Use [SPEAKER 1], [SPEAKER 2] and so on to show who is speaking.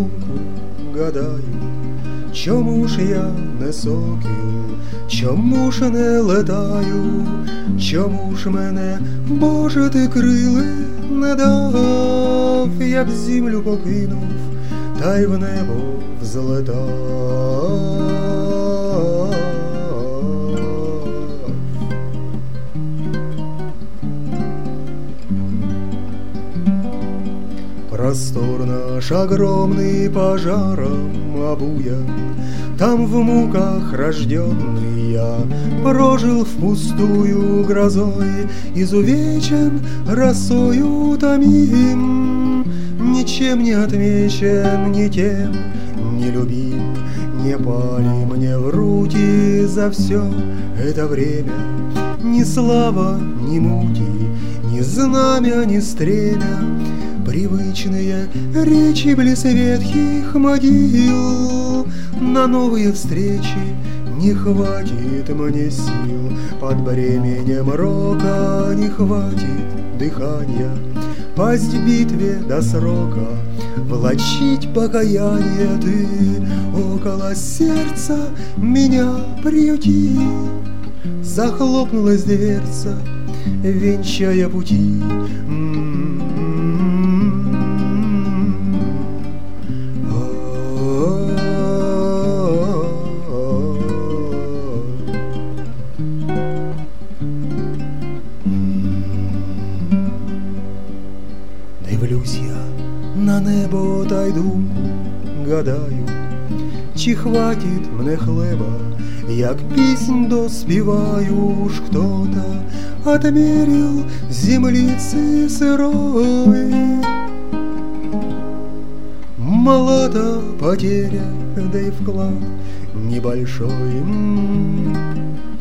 [SPEAKER 1] думку гадаю, чому ж я не сокіл, чому ж не летаю, чому ж мене, Боже, ти крили не дав, я б землю покинув, та й в небо взлетав. Простор наш огромный пожаром обуян, там в муках рожденный я прожил впустую грозой, изувечен росою томим, ничем не отмечен, ни тем не любим, не пали мне в руки за все это время ни слава, ни муки, ни знамя, ни стремя. Привычные речи близ ветхих могил, на новые встречи не хватит мне сил, под бременем рока не хватит дыхания, пасть в битве до срока, влачить покаяние. Ты около сердца меня приюти, захлопнулась дверца, венчая пути. Дивлюсь я на небо та й думку гадаю, чи хватить мне хлеба, як піснь доспіваю. Уж кто-то отмерил землицы сырой, мала та потеря, да и вклад небольшой.